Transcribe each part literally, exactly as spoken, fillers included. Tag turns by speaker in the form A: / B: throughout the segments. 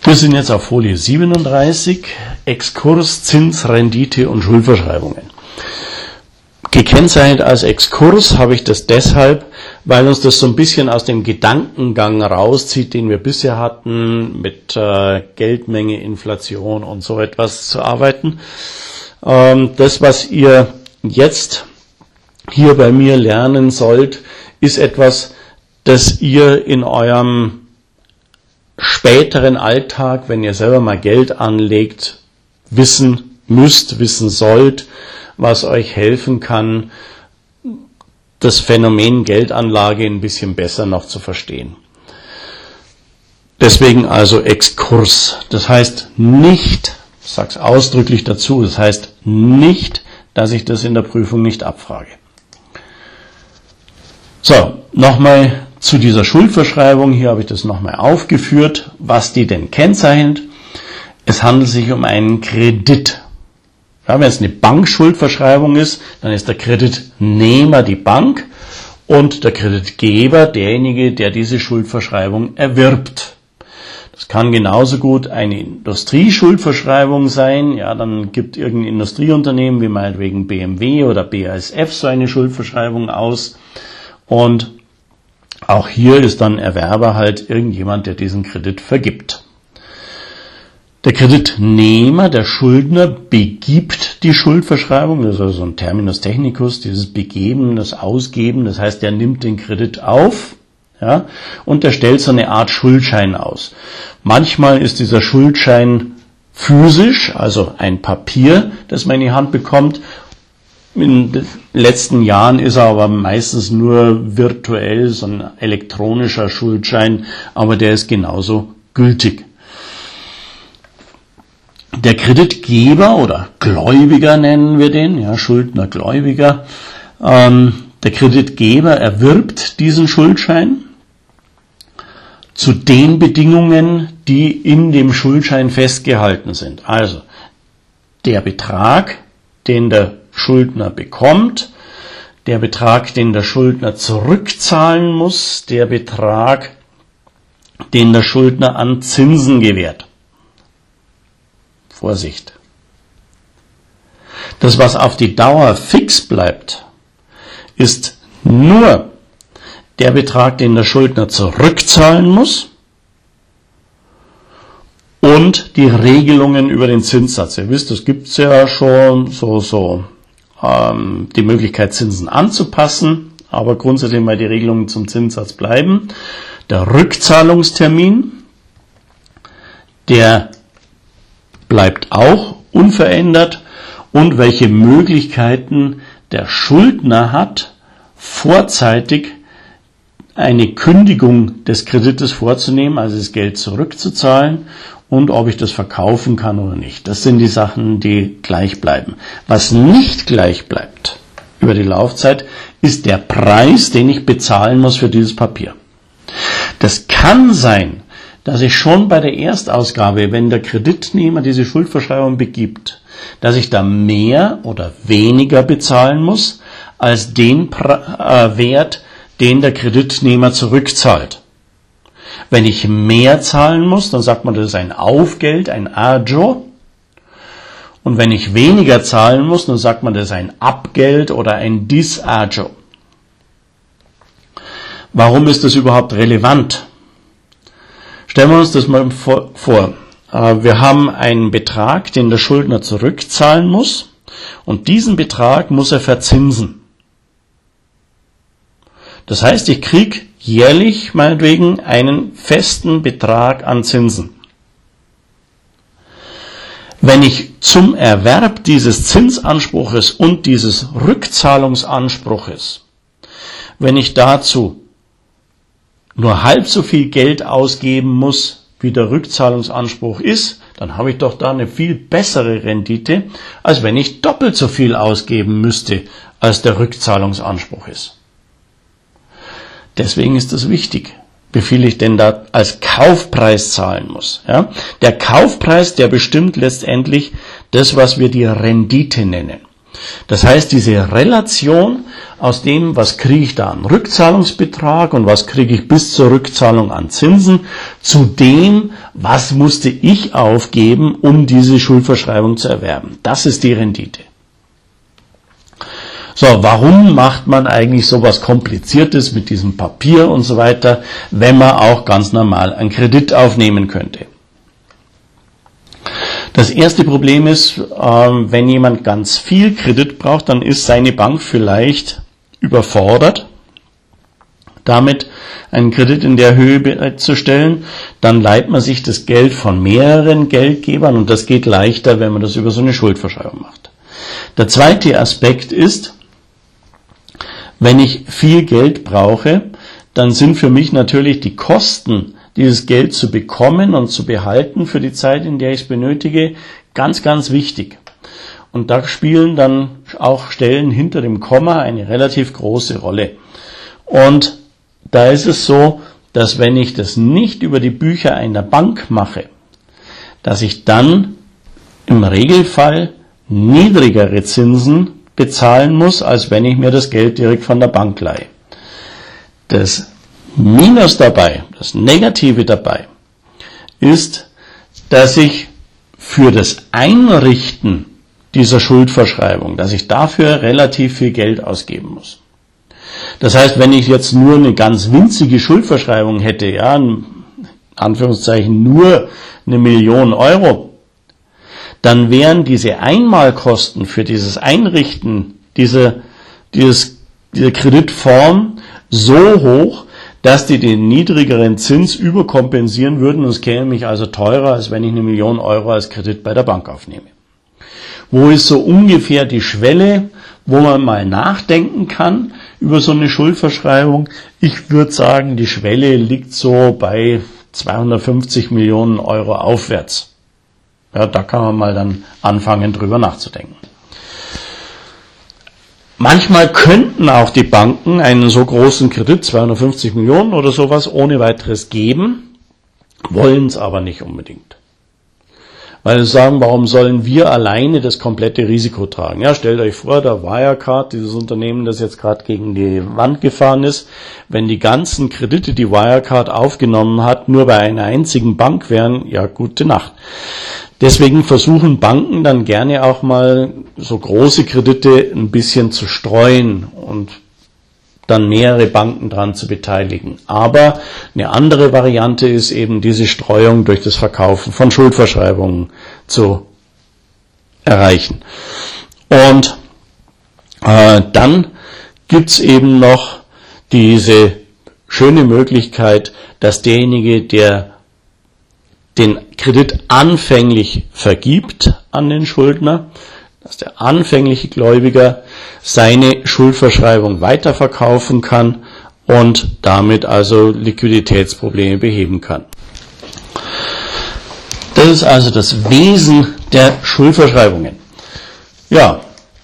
A: Wir sind jetzt auf Folie siebenunddreißig, Exkurs, Zins, Rendite und Schuldverschreibungen. Gekennzeichnet als Exkurs habe ich das deshalb, weil uns das so ein bisschen aus dem Gedankengang rauszieht, den wir bisher hatten, mit äh, Geldmenge, Inflation und so etwas zu arbeiten. Ähm, das, was ihr jetzt hier bei mir lernen sollt, ist etwas, das ihr in eurem späteren Alltag, wenn ihr selber mal Geld anlegt, wissen müsst, wissen sollt, was euch helfen kann, das Phänomen Geldanlage ein bisschen besser noch zu verstehen. Deswegen also Exkurs. Das heißt nicht, ich sage es ausdrücklich dazu, das heißt nicht, dass ich das in der Prüfung nicht abfrage. So, nochmal zu dieser Schuldverschreibung. Hier habe ich das nochmal aufgeführt, was die denn kennzeichnet. Es handelt sich um einen Kredit. Ja, wenn es eine Bankschuldverschreibung ist, dann ist der Kreditnehmer die Bank und der Kreditgeber derjenige, der diese Schuldverschreibung erwirbt. Das kann genauso gut eine Industrieschuldverschreibung sein. Ja, dann gibt irgendein Industrieunternehmen wie meinetwegen B M W oder B A S F so eine Schuldverschreibung aus. Und auch hier ist dann Erwerber halt irgendjemand, der diesen Kredit vergibt. Der Kreditnehmer, der Schuldner, begibt die Schuldverschreibung, das ist also ein Terminus technicus, dieses Begeben, das Ausgeben, das heißt, er nimmt den Kredit auf, ja, und er stellt so eine Art Schuldschein aus. Manchmal ist dieser Schuldschein physisch, also ein Papier, das man in die Hand bekommt. In den letzten Jahren ist er aber meistens nur virtuell, so ein elektronischer Schuldschein, aber der ist genauso gültig. Der Kreditgeber oder Gläubiger nennen wir den, ja, Schuldner, Gläubiger, ähm, der Kreditgeber erwirbt diesen Schuldschein zu den Bedingungen, die in dem Schuldschein festgehalten sind. Also der Betrag, den der Schuldner bekommt, der Betrag, den der Schuldner zurückzahlen muss, der Betrag, den der Schuldner an Zinsen gewährt. Vorsicht. Das, was auf die Dauer fix bleibt, ist nur der Betrag, den der Schuldner zurückzahlen muss und die Regelungen über den Zinssatz. Ihr wisst, es gibt ja schon so, so ähm, die Möglichkeit, Zinsen anzupassen, aber grundsätzlich mal die Regelungen zum Zinssatz bleiben. Der Rückzahlungstermin, der bleibt auch unverändert und welche Möglichkeiten der Schuldner hat, vorzeitig eine Kündigung des Kredites vorzunehmen, also das Geld zurückzuzahlen und ob ich das verkaufen kann oder nicht. Das sind die Sachen, die gleich bleiben. Was nicht gleich bleibt über die Laufzeit, ist der Preis, den ich bezahlen muss für dieses Papier. Das kann sein, dass ich schon bei der Erstausgabe, wenn der Kreditnehmer diese Schuldverschreibung begibt, dass ich da mehr oder weniger bezahlen muss, als den äh, Wert, den der Kreditnehmer zurückzahlt. Wenn ich mehr zahlen muss, dann sagt man, das ist ein Aufgeld, ein Agio. Und wenn ich weniger zahlen muss, dann sagt man, das ist ein Abgeld oder ein Disagio. Warum ist das überhaupt relevant? Stellen wir uns das mal vor. Wir haben einen Betrag, den der Schuldner zurückzahlen muss, und diesen Betrag muss er verzinsen. Das heißt, ich kriege jährlich meinetwegen einen festen Betrag an Zinsen. Wenn ich zum Erwerb dieses Zinsanspruches und dieses Rückzahlungsanspruches, wenn ich dazu nur halb so viel Geld ausgeben muss, wie der Rückzahlungsanspruch ist, dann habe ich doch da eine viel bessere Rendite, als wenn ich doppelt so viel ausgeben müsste, als der Rückzahlungsanspruch ist. Deswegen ist es wichtig, wie viel ich denn da als Kaufpreis zahlen muss. Ja? Der Kaufpreis, der bestimmt letztendlich das, was wir die Rendite nennen. Das heißt, diese Relation aus dem, was kriege ich da an Rückzahlungsbetrag und was kriege ich bis zur Rückzahlung an Zinsen, zu dem, was musste ich aufgeben, um diese Schuldverschreibung zu erwerben. Das ist die Rendite. So, warum macht man eigentlich sowas Kompliziertes mit diesem Papier und so weiter, wenn man auch ganz normal einen Kredit aufnehmen könnte? Das erste Problem ist, wenn jemand ganz viel Kredit braucht, dann ist seine Bank vielleicht überfordert, damit einen Kredit in der Höhe bereitzustellen. Dann leiht man sich das Geld von mehreren Geldgebern und das geht leichter, wenn man das über so eine Schuldverschreibung macht. Der zweite Aspekt ist, wenn ich viel Geld brauche, dann sind für mich natürlich die Kosten, dieses Geld zu bekommen und zu behalten für die Zeit, in der ich es benötige, ganz, ganz wichtig. Und da spielen dann auch Stellen hinter dem Komma eine relativ große Rolle. Und da ist es so, dass wenn ich das nicht über die Bücher einer Bank mache, dass ich dann im Regelfall niedrigere Zinsen bezahlen muss, als wenn ich mir das Geld direkt von der Bank leihe. Das Minus dabei, das Negative dabei, ist, dass ich für das Einrichten dieser Schuldverschreibung, dass ich dafür relativ viel Geld ausgeben muss. Das heißt, wenn ich jetzt nur eine ganz winzige Schuldverschreibung hätte, ja, in Anführungszeichen nur eine Million Euro, dann wären diese Einmalkosten für dieses Einrichten dieser, dieses, dieser Kreditform so hoch, dass die den niedrigeren Zins überkompensieren würden und es käme mich also teurer, als wenn ich eine Million Euro als Kredit bei der Bank aufnehme. Wo ist so ungefähr die Schwelle, wo man mal nachdenken kann über so eine Schuldverschreibung? Ich würde sagen, die Schwelle liegt so bei zweihundertfünfzig Millionen Euro aufwärts. Ja, da kann man mal dann anfangen, drüber nachzudenken. Manchmal könnten auch die Banken einen so großen Kredit, zweihundertfünfzig Millionen oder sowas, ohne weiteres geben, wollen es aber nicht unbedingt. Weil sie sagen, warum sollen wir alleine das komplette Risiko tragen? Ja, stellt euch vor, der Wirecard, dieses Unternehmen, das jetzt gerade gegen die Wand gefahren ist, wenn die ganzen Kredite, die Wirecard aufgenommen hat, nur bei einer einzigen Bank wären, ja, gute Nacht. Deswegen versuchen Banken dann gerne auch mal so große Kredite ein bisschen zu streuen und dann mehrere Banken dran zu beteiligen. Aber eine andere Variante ist eben diese Streuung durch das Verkaufen von Schuldverschreibungen zu erreichen. Und äh, dann gibt's eben noch diese schöne Möglichkeit, dass derjenige, der den Kredit anfänglich vergibt an den Schuldner, dass der anfängliche Gläubiger seine Schuldverschreibung weiterverkaufen kann und damit also Liquiditätsprobleme beheben kann. Das ist also das Wesen der Schuldverschreibungen. Ja,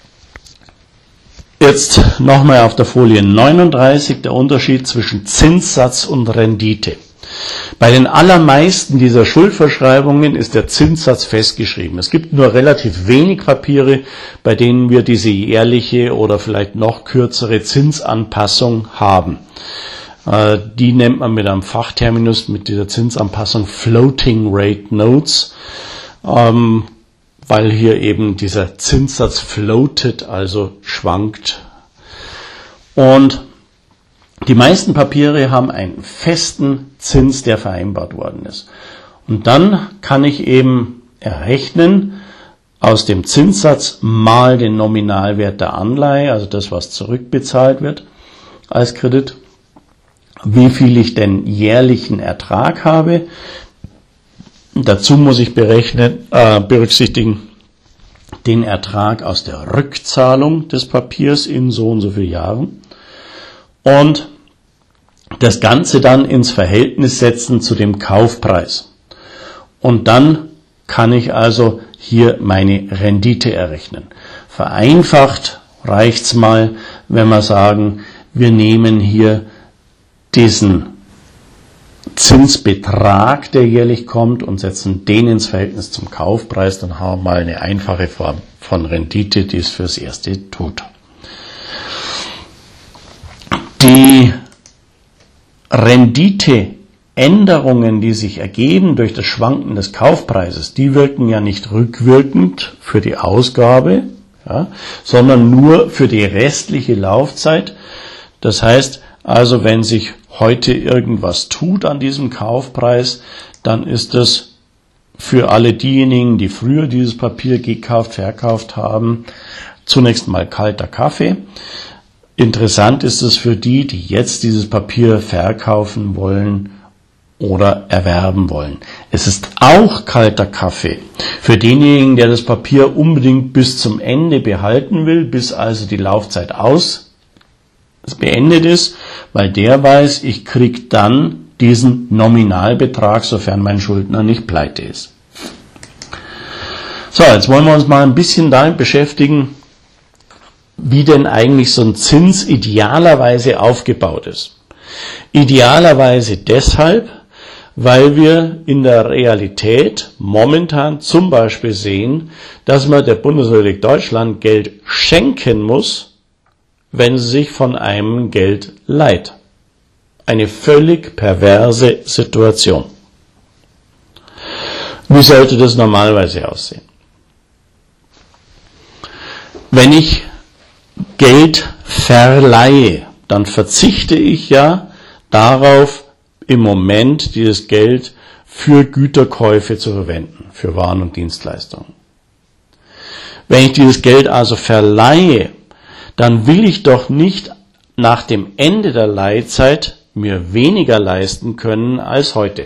A: jetzt nochmal auf der Folie neununddreißig der Unterschied zwischen Zinssatz und Rendite. Bei den allermeisten dieser Schuldverschreibungen ist der Zinssatz festgeschrieben. Es gibt nur relativ wenig Papiere, bei denen wir diese jährliche oder vielleicht noch kürzere Zinsanpassung haben. Äh, die nennt man mit einem Fachterminus, mit dieser Zinsanpassung Floating Rate Notes, ähm, weil hier eben dieser Zinssatz floatet, also schwankt. Und die meisten Papiere haben einen festen Zins, der vereinbart worden ist. Und dann kann ich eben errechnen aus dem Zinssatz mal den Nominalwert der Anleihe, also das, was zurückbezahlt wird als Kredit, wie viel ich denn jährlichen Ertrag habe. Dazu muss ich berechnen, äh, berücksichtigen den Ertrag aus der Rückzahlung des Papiers in so und so vielen Jahren. Und das Ganze dann ins Verhältnis setzen zu dem Kaufpreis. Und dann kann ich also hier meine Rendite errechnen. Vereinfacht reicht's mal, wenn wir sagen, wir nehmen hier diesen Zinsbetrag, der jährlich kommt, und setzen den ins Verhältnis zum Kaufpreis. Dann haben wir mal eine einfache Form von Rendite, die es fürs Erste tut. Die Renditeänderungen, die sich ergeben durch das Schwanken des Kaufpreises, die wirken ja nicht rückwirkend für die Ausgabe, ja, sondern nur für die restliche Laufzeit. Das heißt also, wenn sich heute irgendwas tut an diesem Kaufpreis, dann ist es für alle diejenigen, die früher dieses Papier gekauft, verkauft haben, zunächst mal kalter Kaffee. Interessant ist es für die, die jetzt dieses Papier verkaufen wollen oder erwerben wollen. Es ist auch kalter Kaffee für denjenigen, der das Papier unbedingt bis zum Ende behalten will, bis also die Laufzeit aus beendet ist, weil der weiß, ich kriege dann diesen Nominalbetrag, sofern mein Schuldner nicht pleite ist. So, jetzt wollen wir uns mal ein bisschen damit beschäftigen, wie denn eigentlich so ein Zins idealerweise aufgebaut ist. Idealerweise deshalb, weil wir in der Realität momentan zum Beispiel sehen, dass man der Bundesrepublik Deutschland Geld schenken muss, wenn sie sich von einem Geld leiht. Eine völlig perverse Situation. Wie sollte das normalerweise aussehen? Wenn ich Geld verleihe, dann verzichte ich ja darauf, im Moment dieses Geld für Güterkäufe zu verwenden, für Waren und Dienstleistungen. Wenn ich dieses Geld also verleihe, dann will ich doch nicht nach dem Ende der Leihzeit mir weniger leisten können als heute.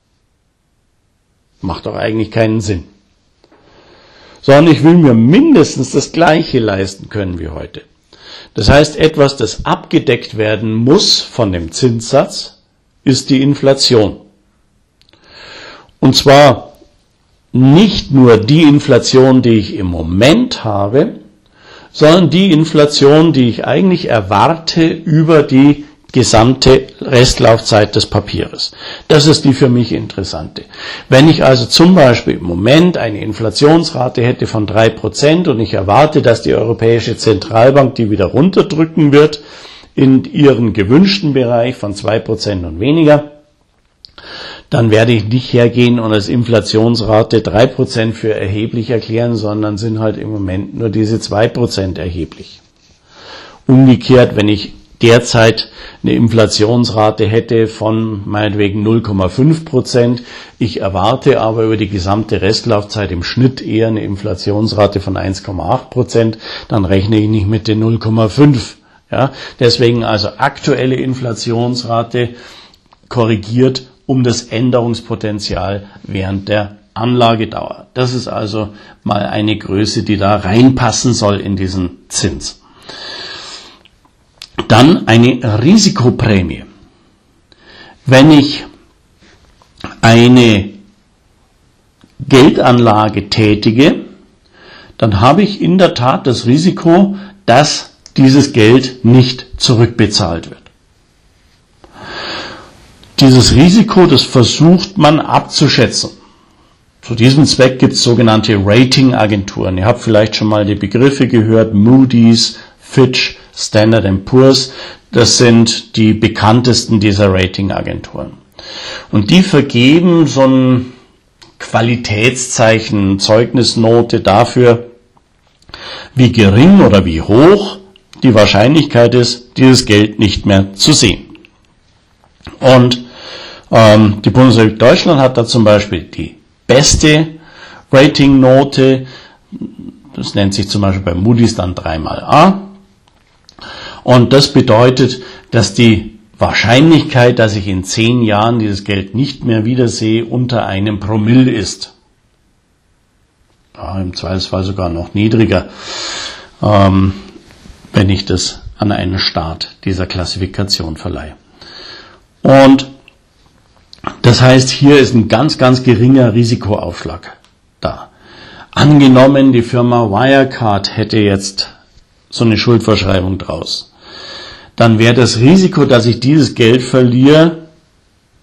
A: Macht doch eigentlich keinen Sinn. Sondern ich will mir mindestens das Gleiche leisten können wie heute. Das heißt, etwas, das abgedeckt werden muss von dem Zinssatz, ist die Inflation. Und zwar nicht nur die Inflation, die ich im Moment habe, sondern die Inflation, die ich eigentlich erwarte über die gesamte Restlaufzeit des Papieres. Das ist die für mich interessante. Wenn ich also zum Beispiel im Moment eine Inflationsrate hätte von drei Prozent und ich erwarte, dass die Europäische Zentralbank die wieder runterdrücken wird in ihren gewünschten Bereich von zwei Prozent und weniger, dann werde ich nicht hergehen und als Inflationsrate drei Prozent für erheblich erklären, sondern sind halt im Moment nur diese zwei Prozent erheblich. Umgekehrt, wenn ich derzeit eine Inflationsrate hätte von meinetwegen null Komma fünf Prozent, ich erwarte aber über die gesamte Restlaufzeit im Schnitt eher eine Inflationsrate von eins Komma acht Prozent, dann rechne ich nicht mit den null Komma fünf. Ja, deswegen also aktuelle Inflationsrate korrigiert um das Änderungspotenzial während der Anlagedauer. Das ist also mal eine Größe, die da reinpassen soll in diesen Zins. Dann eine Risikoprämie. Wenn ich eine Geldanlage tätige, dann habe ich in der Tat das Risiko, dass dieses Geld nicht zurückbezahlt wird. Dieses Risiko, das versucht man abzuschätzen. Zu diesem Zweck gibt es sogenannte Ratingagenturen. Ihr habt vielleicht schon mal die Begriffe gehört, Moody's, Fitch, Standard and Poor's. Das sind die bekanntesten dieser Ratingagenturen. Und die vergeben so ein Qualitätszeichen, Zeugnisnote dafür, wie gering oder wie hoch die Wahrscheinlichkeit ist, dieses Geld nicht mehr zu sehen. Und ähm, die Bundesrepublik Deutschland hat da zum Beispiel die beste Ratingnote, das nennt sich zum Beispiel bei Moody's dann drei mal A. Und das bedeutet, dass die Wahrscheinlichkeit, dass ich in zehn Jahren dieses Geld nicht mehr wiedersehe, unter einem Promille ist. Ja, im Zweifelsfall sogar noch niedriger, ähm, wenn ich das an einen Staat dieser Klassifikation verleihe. Und das heißt, hier ist ein ganz, ganz geringer Risikoaufschlag da. Angenommen, die Firma Wirecard hätte jetzt so eine Schuldverschreibung draus, dann wäre das Risiko, dass ich dieses Geld verliere,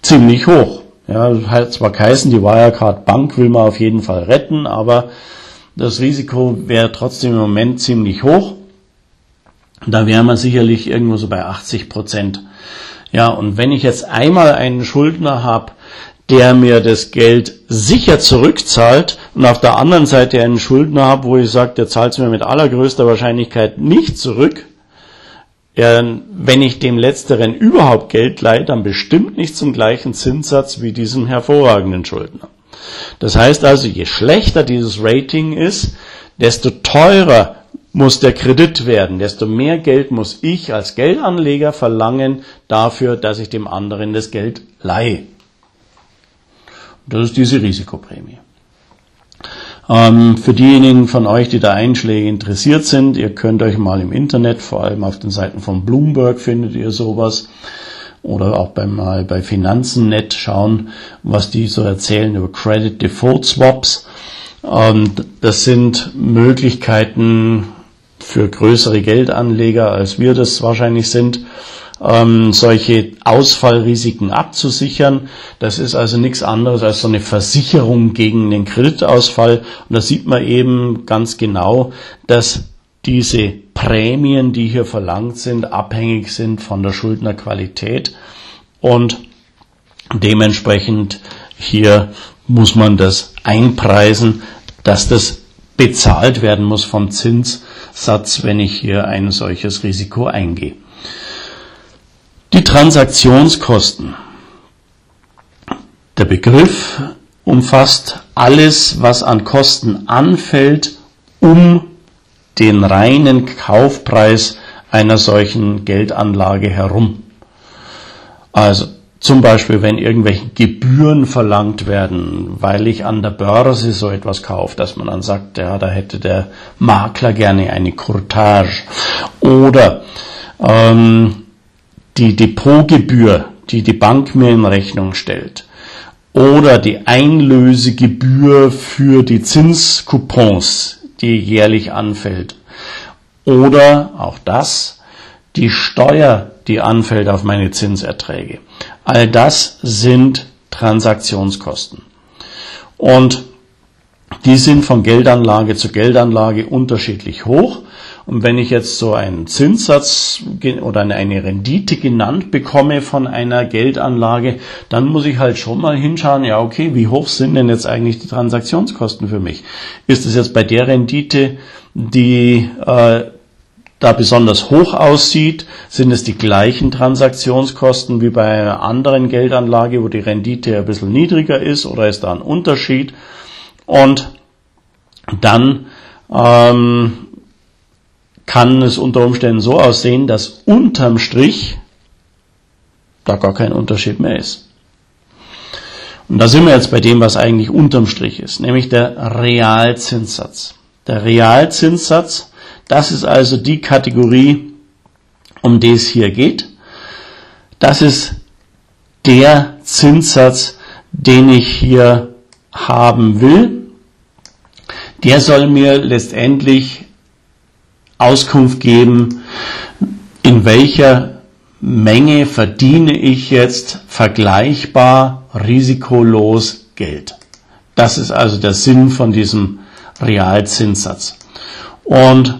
A: ziemlich hoch. Ja, das hat zwar geheißen, die Wirecard Bank will man auf jeden Fall retten, aber das Risiko wäre trotzdem im Moment ziemlich hoch. Da wären wir sicherlich irgendwo so bei achtzig Prozent. Ja, und wenn ich jetzt einmal einen Schuldner habe, der mir das Geld sicher zurückzahlt und auf der anderen Seite einen Schuldner habe, wo ich sage, der zahlt es mir mit allergrößter Wahrscheinlichkeit nicht zurück, ja, wenn ich dem Letzteren überhaupt Geld leihe, dann bestimmt nicht zum gleichen Zinssatz wie diesem hervorragenden Schuldner. Das heißt also, je schlechter dieses Rating ist, desto teurer muss der Kredit werden, desto mehr Geld muss ich als Geldanleger verlangen dafür, dass ich dem anderen das Geld leihe. Das ist diese Risikoprämie. Ähm, für diejenigen von euch, die da Einschläge interessiert sind, ihr könnt euch mal im Internet, vor allem auf den Seiten von Bloomberg findet ihr sowas, oder auch bei, mal bei Finanzen.net schauen, was die so erzählen über Credit Default Swaps. Ähm, das sind Möglichkeiten für größere Geldanleger, als wir das wahrscheinlich sind, ähm, solche Ausfallrisiken abzusichern. Das ist also nichts anderes als so eine Versicherung gegen den Kreditausfall. Und da sieht man eben ganz genau, dass diese Prämien, die hier verlangt sind, abhängig sind von der Schuldnerqualität. Und dementsprechend hier muss man das einpreisen, dass das bezahlt werden muss vom Zinssatz, wenn ich hier ein solches Risiko eingehe. Die Transaktionskosten. Der Begriff umfasst alles, was an Kosten anfällt, um den reinen Kaufpreis einer solchen Geldanlage herum. Also zum Beispiel, wenn irgendwelche Gebühren verlangt werden, weil ich an der Börse so etwas kaufe, dass man dann sagt, ja, da hätte der Makler gerne eine Courtage. Oder ähm, die Depotgebühr, die die Bank mir in Rechnung stellt. Oder die Einlösegebühr für die Zinscoupons, die jährlich anfällt. Oder, auch das, die Steuer, die anfällt auf meine Zinserträge. All das sind Transaktionskosten. Und die sind von Geldanlage zu Geldanlage unterschiedlich hoch. Und wenn ich jetzt so einen Zinssatz oder eine Rendite genannt bekomme von einer Geldanlage, dann muss ich halt schon mal hinschauen, ja okay, wie hoch sind denn jetzt eigentlich die Transaktionskosten für mich? Ist es jetzt bei der Rendite, die äh, da besonders hoch aussieht, sind es die gleichen Transaktionskosten wie bei einer anderen Geldanlage, wo die Rendite ein bisschen niedriger ist, oder ist da ein Unterschied? Und dann ähm, kann es unter Umständen so aussehen, dass unterm Strich da gar kein Unterschied mehr ist. Und da sind wir jetzt bei dem, was eigentlich unterm Strich ist, nämlich der Realzinssatz. Der Realzinssatz, das ist also die Kategorie, um die es hier geht. Das ist der Zinssatz, den ich hier haben will. Der soll mir letztendlich Auskunft geben, in welcher Menge verdiene ich jetzt vergleichbar risikolos Geld. Das ist also der Sinn von diesem Realzinssatz. Und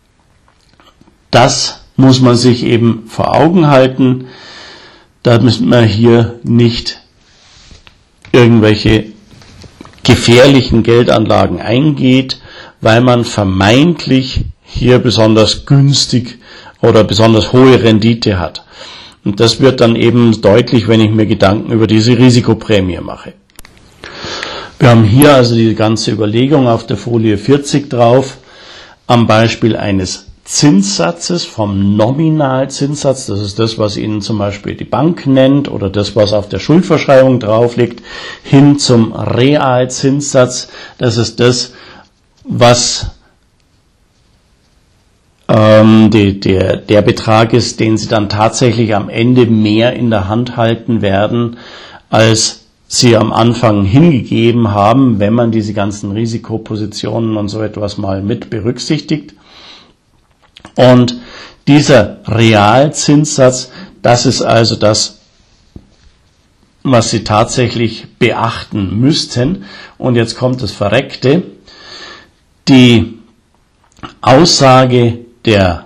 A: das muss man sich eben vor Augen halten, damit man hier nicht irgendwelche gefährlichen Geldanlagen eingeht, weil man vermeintlich hier besonders günstig oder besonders hohe Rendite hat. Und das wird dann eben deutlich, wenn ich mir Gedanken über diese Risikoprämie mache. Wir haben hier also die ganze Überlegung auf der Folie vierzig drauf, am Beispiel eines Zinssatzes, vom Nominalzinssatz, das ist das, was Ihnen zum Beispiel die Bank nennt oder das, was auf der Schuldverschreibung drauf liegt, hin zum Realzinssatz, das ist das, was ähm, die, der, der Betrag ist, den Sie dann tatsächlich am Ende mehr in der Hand halten werden, als Sie am Anfang hingegeben haben, wenn man diese ganzen Risikopositionen und so etwas mal mit berücksichtigt. Und dieser Realzinssatz, das ist also das, was Sie tatsächlich beachten müssten. Und jetzt kommt das Verreckte. Die Aussage der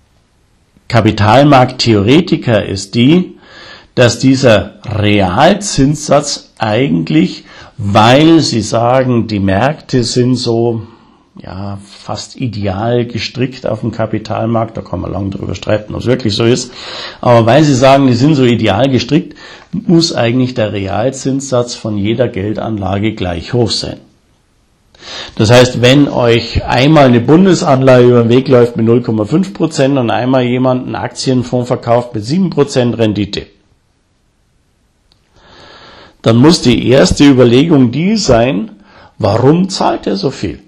A: Kapitalmarkttheoretiker ist die, dass dieser Realzinssatz eigentlich, weil sie sagen, die Märkte sind so ja fast ideal gestrickt auf dem Kapitalmarkt, da kann man lange darüber streiten, ob es wirklich so ist, aber weil sie sagen, die sind so ideal gestrickt, muss eigentlich der Realzinssatz von jeder Geldanlage gleich hoch sein. Das heißt, wenn euch einmal eine Bundesanleihe über den Weg läuft mit null Komma fünf Prozent und einmal jemand einen Aktienfonds verkauft mit sieben Prozent Rendite, dann muss die erste Überlegung die sein, warum zahlt er so viel?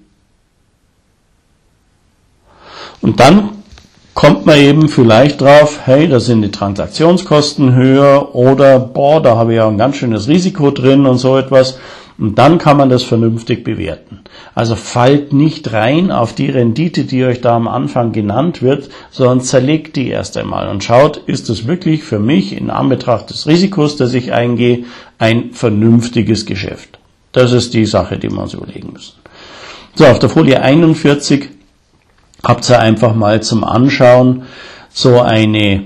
A: Und dann kommt man eben vielleicht drauf, hey, da sind die Transaktionskosten höher oder, boah, da habe ich ja ein ganz schönes Risiko drin und so etwas. Und dann kann man das vernünftig bewerten. Also fallt nicht rein auf die Rendite, die euch da am Anfang genannt wird, sondern zerlegt die erst einmal und schaut, ist es wirklich für mich in Anbetracht des Risikos, das ich eingehe, ein vernünftiges Geschäft. Das ist die Sache, die wir uns überlegen müssen. So, auf der Folie einundvierzig habt ihr einfach mal zum Anschauen so eine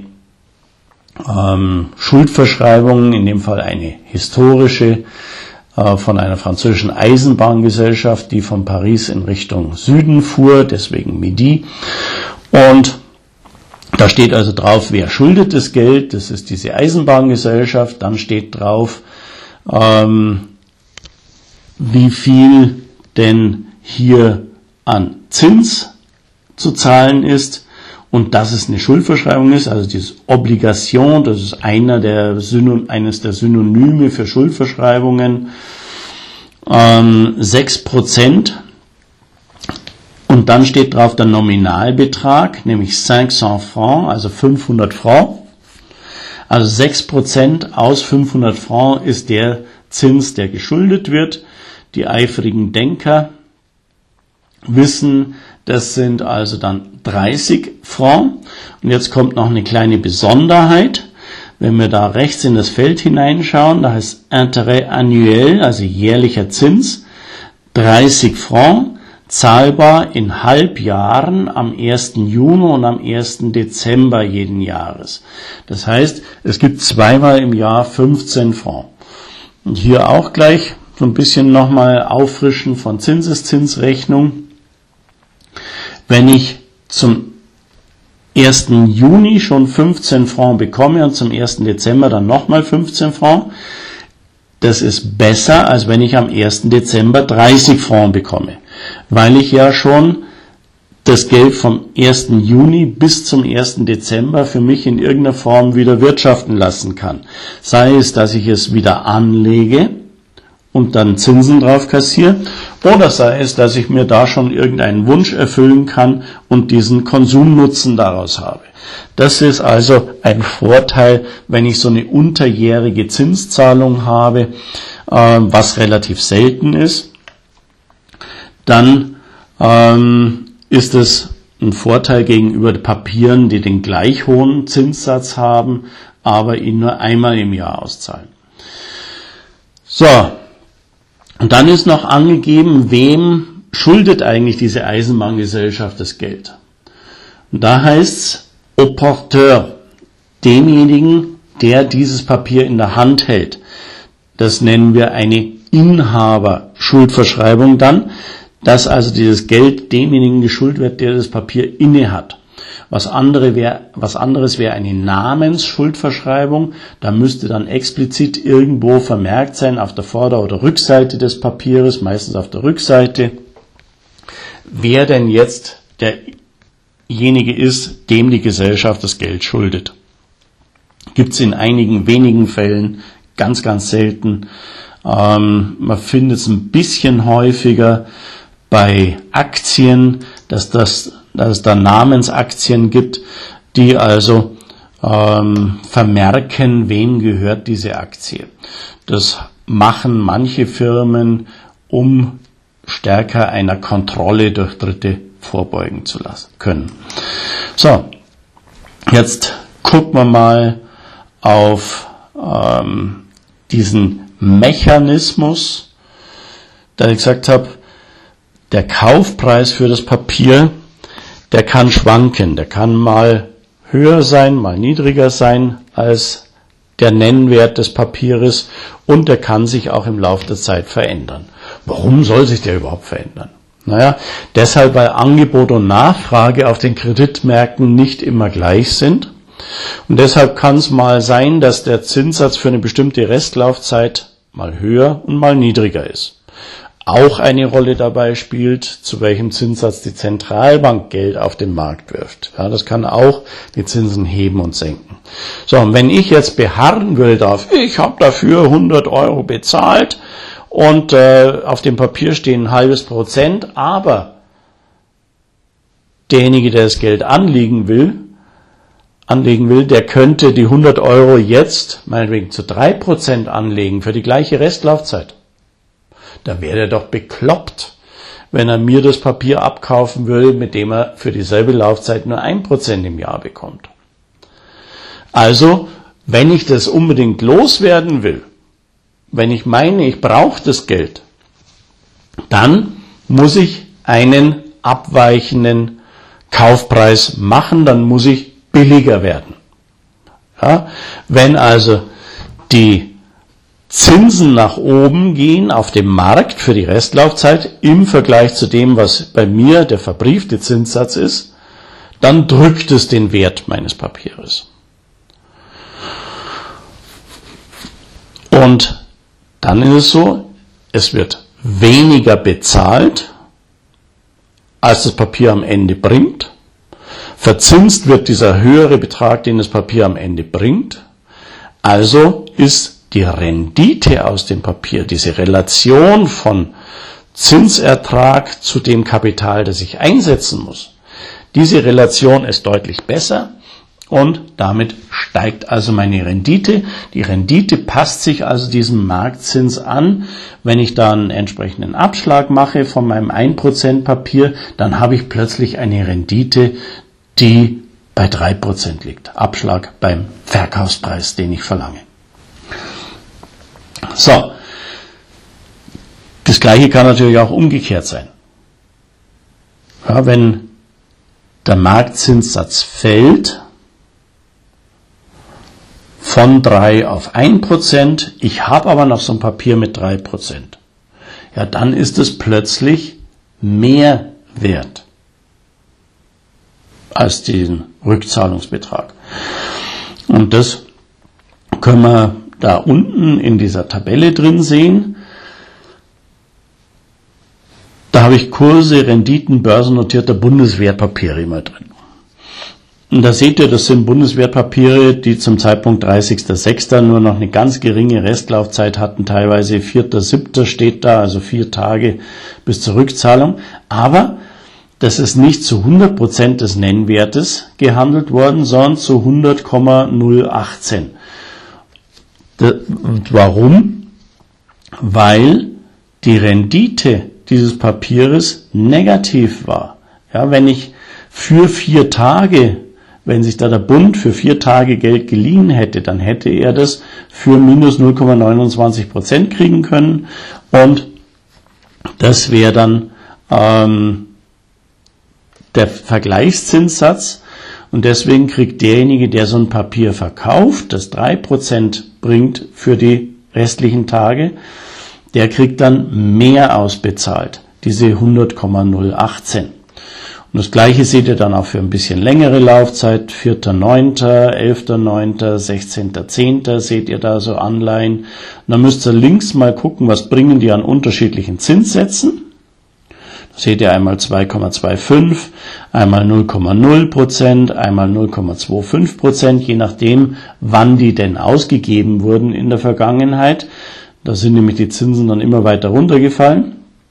A: ähm, Schuldverschreibung, in dem Fall eine historische, von einer französischen Eisenbahngesellschaft, die von Paris in Richtung Süden fuhr, deswegen Midi. Und da steht also drauf, wer schuldet das Geld, das ist diese Eisenbahngesellschaft. Dann steht drauf, ähm, wie viel denn hier an Zins zu zahlen ist. Und dass es eine Schuldverschreibung ist, also dieses Obligation, das ist einer der Synon- eines der Synonyme für Schuldverschreibungen, ähm, sechs Prozent. Und dann steht drauf der Nominalbetrag, nämlich fünfhundert Francs, also fünfhundert Francs. Also sechs Prozent aus fünfhundert Francs ist der Zins, der geschuldet wird. Die eifrigen Denker wissen, das sind also dann dreißig Francs. Und jetzt kommt noch eine kleine Besonderheit. Wenn wir da rechts in das Feld hineinschauen, da heißt Intérêt annuel, also jährlicher Zins, dreißig Francs, zahlbar in Halbjahren am ersten Juni und am ersten Dezember jeden Jahres. Das heißt, es gibt zweimal im Jahr fünfzehn Francs. Und hier auch gleich so ein bisschen nochmal auffrischen von Zinseszinsrechnung. Wenn ich zum ersten Juni schon fünfzehn Francs bekomme und zum ersten Dezember dann nochmal fünfzehn Francs, das ist besser, als wenn ich am ersten Dezember dreißig Francs bekomme, weil ich ja schon das Geld vom ersten Juni bis zum ersten Dezember für mich in irgendeiner Form wieder wirtschaften lassen kann. Sei es, dass ich es wieder anlege und dann Zinsen drauf kassiere, oder sei es, dass ich mir da schon irgendeinen Wunsch erfüllen kann und diesen Konsumnutzen daraus habe. Das ist also ein Vorteil, wenn ich so eine unterjährige Zinszahlung habe, äh, was relativ selten ist. Dann ähm, ist es ein Vorteil gegenüber Papieren, die den gleich hohen Zinssatz haben, aber ihn nur einmal im Jahr auszahlen. So. Und dann ist noch angegeben, wem schuldet eigentlich diese Eisenbahngesellschaft das Geld. Und da heißt es au porteur, demjenigen, der dieses Papier in der Hand hält. Das nennen wir eine Inhaberschuldverschreibung dann, dass also dieses Geld demjenigen geschuldet wird, der das Papier inne hat. Was, andere wär, was anderes wäre eine Namensschuldverschreibung. Da müsste dann explizit irgendwo vermerkt sein, auf der Vorder- oder Rückseite des Papieres, meistens auf der Rückseite, wer denn jetzt derjenige ist, dem die Gesellschaft das Geld schuldet. Gibt es in einigen wenigen Fällen, ganz, ganz selten. Ähm, man findet es ein bisschen häufiger bei Aktien, dass das dass es da Namensaktien gibt, die also ähm, vermerken, wem gehört diese Aktie. Das machen manche Firmen, um stärker einer Kontrolle durch Dritte vorbeugen zu lassen können. So, jetzt gucken wir mal auf ähm, diesen Mechanismus, da ich gesagt habe, der Kaufpreis für das Papier, der kann schwanken, der kann mal höher sein, mal niedriger sein als der Nennwert des Papieres und der kann sich auch im Laufe der Zeit verändern. Warum soll sich der überhaupt verändern? Naja, deshalb, weil Angebot und Nachfrage auf den Kreditmärkten nicht immer gleich sind. Und deshalb kann es mal sein, dass der Zinssatz für eine bestimmte Restlaufzeit mal höher und mal niedriger ist. Auch eine Rolle dabei spielt, zu welchem Zinssatz die Zentralbank Geld auf den Markt wirft. Ja, das kann auch die Zinsen heben und senken. So, und wenn ich jetzt beharren will darf, ich habe dafür hundert Euro bezahlt und äh, auf dem Papier stehen ein halbes Prozent, aber derjenige, der das Geld anlegen will, anlegen will, der könnte die hundert Euro jetzt meinetwegen zu drei Prozent anlegen für die gleiche Restlaufzeit. Da wäre er doch bekloppt, wenn er mir das Papier abkaufen will, mit dem er für dieselbe Laufzeit nur ein Prozent im Jahr bekommt. Also, wenn ich das unbedingt loswerden will, wenn ich meine, ich brauche das Geld, dann muss ich einen abweichenden Kaufpreis machen, dann muss ich billiger werden. Ja, wenn also die Zinsen nach oben gehen auf dem Markt für die Restlaufzeit im Vergleich zu dem, was bei mir der verbriefte Zinssatz ist, dann drückt es den Wert meines Papieres. Und dann ist es so, es wird weniger bezahlt, als das Papier am Ende bringt. Verzinst wird dieser höhere Betrag, den das Papier am Ende bringt. Also ist die Rendite aus dem Papier, diese Relation von Zinsertrag zu dem Kapital, das ich einsetzen muss, diese Relation ist deutlich besser und damit steigt also meine Rendite. Die Rendite passt sich also diesem Marktzins an. Wenn ich da einen entsprechenden Abschlag mache von meinem ein Prozent Papier, dann habe ich plötzlich eine Rendite, die bei drei Prozent liegt. Abschlag beim Verkaufspreis, den ich verlange. So, das Gleiche kann natürlich auch umgekehrt sein. Ja, wenn der Marktzinssatz fällt von drei auf ein Prozent, ich habe aber noch so ein Papier mit drei Prozent, ja, dann ist es plötzlich mehr wert als diesen Rückzahlungsbetrag. Und das können wir da unten in dieser Tabelle drin sehen. Da habe ich Kurse, Renditen, börsennotierter Bundeswertpapiere immer drin. Und da seht ihr, das sind Bundeswertpapiere, die zum Zeitpunkt dreißigster sechster nur noch eine ganz geringe Restlaufzeit hatten, teilweise vierter siebter steht da, also vier Tage bis zur Rückzahlung. Aber das ist nicht zu hundert Prozent des Nennwertes gehandelt worden, sondern zu hundert Komma null achtzehn. Und warum? Weil die Rendite dieses Papieres negativ war. Ja, wenn ich für vier Tage, wenn sich da der Bund für vier Tage Geld geliehen hätte, dann hätte er das für minus null Komma neunundzwanzig Prozent kriegen können und das wäre dann ähm, der Vergleichszinssatz. Und deswegen kriegt derjenige, der so ein Papier verkauft, das drei Prozent bringt für die restlichen Tage, der kriegt dann mehr ausbezahlt, diese hundert Komma null achtzehn. Und das Gleiche seht ihr dann auch für ein bisschen längere Laufzeit, vierter neunter, elfter neunter, sechzehnter zehnter seht ihr da so Anleihen. Und dann müsst ihr links mal gucken, was bringen die an unterschiedlichen Zinssätzen. Seht ihr einmal zwei Komma fünfundzwanzig, einmal null Komma null Prozent, einmal null Komma fünfundzwanzig Prozent, je nachdem, wann die denn ausgegeben wurden in der Vergangenheit. Da sind nämlich die Zinsen dann immer weiter runtergefallen.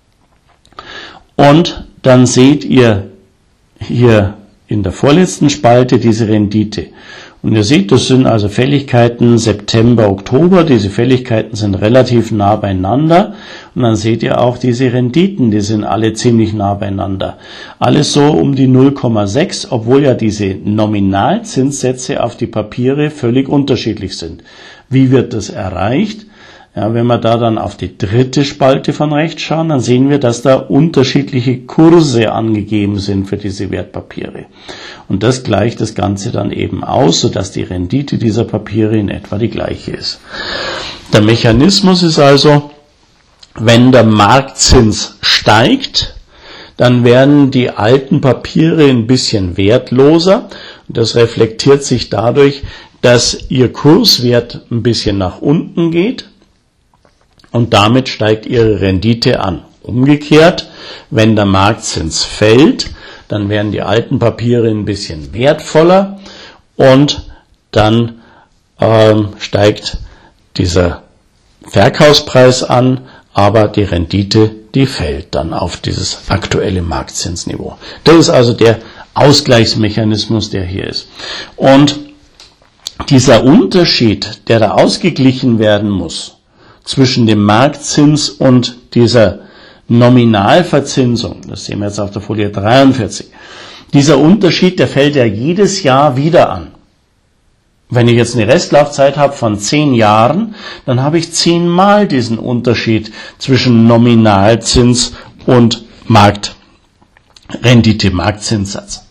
A: Und dann seht ihr hier in der vorletzten Spalte diese Rendite. Und ihr seht, das sind also Fälligkeiten September, Oktober. Diese Fälligkeiten sind relativ nah beieinander. Und dann seht ihr auch diese Renditen, die sind alle ziemlich nah beieinander. Alles so um die null Komma sechs, obwohl ja diese Nominalzinssätze auf die Papiere völlig unterschiedlich sind. Wie wird das erreicht? Ja, wenn wir da dann auf die dritte Spalte von rechts schauen, dann sehen wir, dass da unterschiedliche Kurse angegeben sind für diese Wertpapiere. Und das gleicht das Ganze dann eben aus, sodass die Rendite dieser Papiere in etwa die gleiche ist. Der Mechanismus ist also, wenn der Marktzins steigt, dann werden die alten Papiere ein bisschen wertloser. Und das reflektiert sich dadurch, dass ihr Kurswert ein bisschen nach unten geht. Und damit steigt ihre Rendite an. Umgekehrt, wenn der Marktzins fällt, dann werden die alten Papiere ein bisschen wertvoller und dann ähm, steigt dieser Verkaufspreis an, aber die Rendite, die fällt dann auf dieses aktuelle Marktzinsniveau. Das ist also der Ausgleichsmechanismus, der hier ist. Und dieser Unterschied, der da ausgeglichen werden muss, zwischen dem Marktzins und dieser Nominalverzinsung, das sehen wir jetzt auf der Folie dreiundvierzig, dieser Unterschied, der fällt ja jedes Jahr wieder an. Wenn ich jetzt eine Restlaufzeit habe von zehn Jahren, dann habe ich zehnmal diesen Unterschied zwischen Nominalzins und Marktrendite, Marktzinssatz.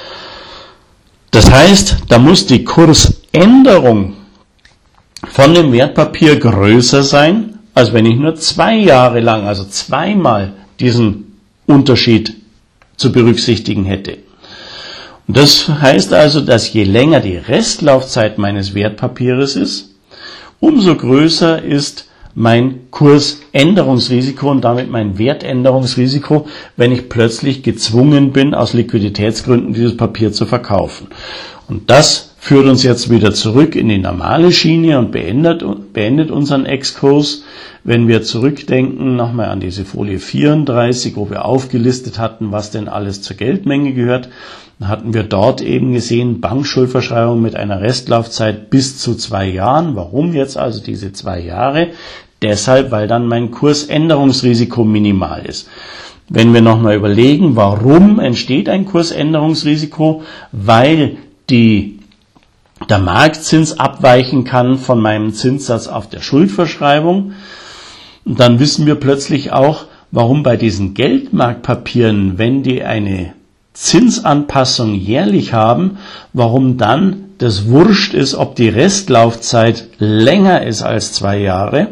A: Das heißt, da muss die Kursänderung von dem Wertpapier größer sein, als wenn ich nur zwei Jahre lang, also zweimal diesen Unterschied zu berücksichtigen hätte. Und das heißt also, dass je länger die Restlaufzeit meines Wertpapieres ist, umso größer ist mein Kursänderungsrisiko und damit mein Wertänderungsrisiko, wenn ich plötzlich gezwungen bin, aus Liquiditätsgründen dieses Papier zu verkaufen. Und das führt uns jetzt wieder zurück in die normale Schiene und beendet, beendet unseren Exkurs. Wenn wir zurückdenken, nochmal an diese Folie vierunddreißig, wo wir aufgelistet hatten, was denn alles zur Geldmenge gehört, dann hatten wir dort eben gesehen, Bankschuldverschreibung mit einer Restlaufzeit bis zu zwei Jahren. Warum jetzt also diese zwei Jahre? Deshalb, weil dann mein Kursänderungsrisiko minimal ist. Wenn wir nochmal überlegen, warum entsteht ein Kursänderungsrisiko? Weil die der Marktzins abweichen kann von meinem Zinssatz auf der Schuldverschreibung. Und dann wissen wir plötzlich auch, warum bei diesen Geldmarktpapieren, wenn die eine Zinsanpassung jährlich haben, warum dann das wurscht ist, ob die Restlaufzeit länger ist als zwei Jahre,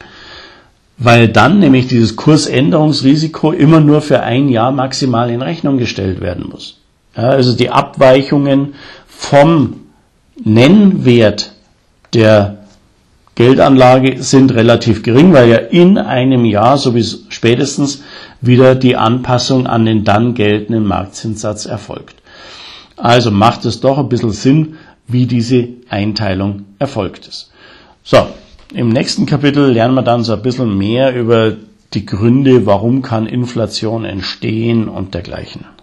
A: weil dann nämlich dieses Kursänderungsrisiko immer nur für ein Jahr maximal in Rechnung gestellt werden muss. Ja, also die Abweichungen vom Nennwert der Geldanlage sind relativ gering, weil ja in einem Jahr sowieso spätestens wieder die Anpassung an den dann geltenden Marktzinssatz erfolgt. Also macht es doch ein bisschen Sinn, wie diese Einteilung erfolgt ist. So, im nächsten Kapitel lernen wir dann so ein bisschen mehr über die Gründe, warum kann Inflation entstehen und dergleichen.